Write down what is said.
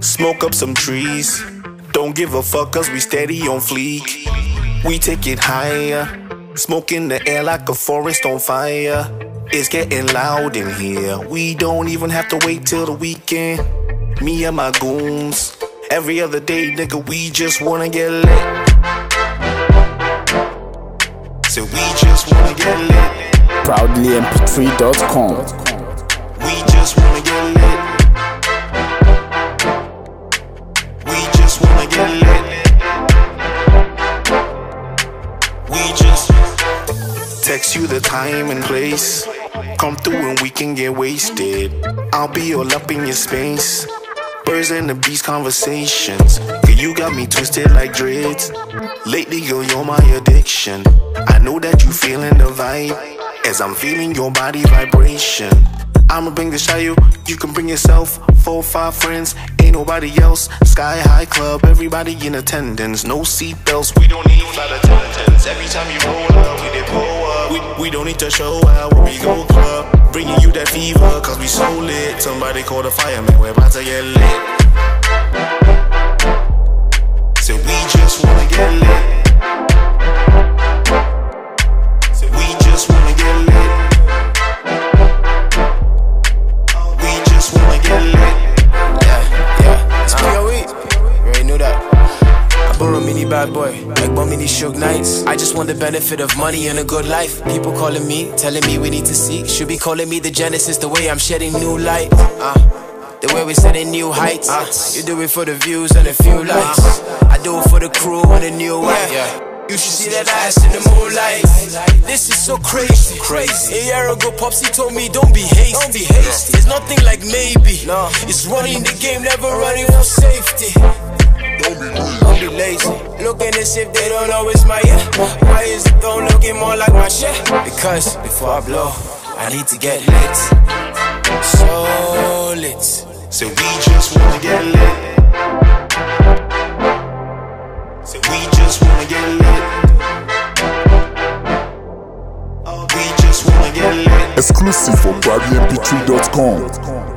Smoke up some trees. Don't give a fuck cause we steady on fleek. We take it higher. Smoke in the air like a forest on fire. It's getting loud in here. We don't even have to wait till the weekend. Me and my goons. Every other day, nigga, we just wanna get lit. So we just wanna get lit. ProudlyMP3.com. We just wanna get lit. We just wanna get lit. We just text you the time and place. Come through and we can get wasted. I'll be all up in your space. Birds and the bees conversations. Girl, you got me twisted like dreads. Lately, girl, you're my addiction. I know that you feeling the vibe as I'm feeling your body vibration. I'ma bring the shot, you can bring yourself. 4 or 5 friends, ain't nobody else. Sky high club, everybody in attendance. No seatbelts, we don't need flight attendants. Every time you roll up, we did pull up. We don't need to show out when we go club. Bringing you that fever, cause we so lit. Somebody call the fireman, we're about to get lit. So we just wanna get lit. So we just wanna get lit. We just wanna get lit. Yeah, it's POE. You already knew that. I borrow mini bad boy, like one mini Suge Knights. I just want the benefit of money and a good life. People calling me, telling me we need to seek. Should be calling me the Genesis, the way I'm shedding new light. The way we're setting new heights. You do it for the views and a few likes. I do it for the crew and a new way. You should see that ass in the moonlight. This is so crazy. A year ago, Popsy told me don't be hasty. It's nothing like maybe. It's running the game, never running for safety. Don't be lazy. Looking as if they don't know it's my yeah. Why is the phone looking more like my shit? Because before I blow, I need to get lit. So lit. So we just wanna get lit. So we just wanna get lit. We just wanna get lit. Exclusive for ProudlyMP3.com.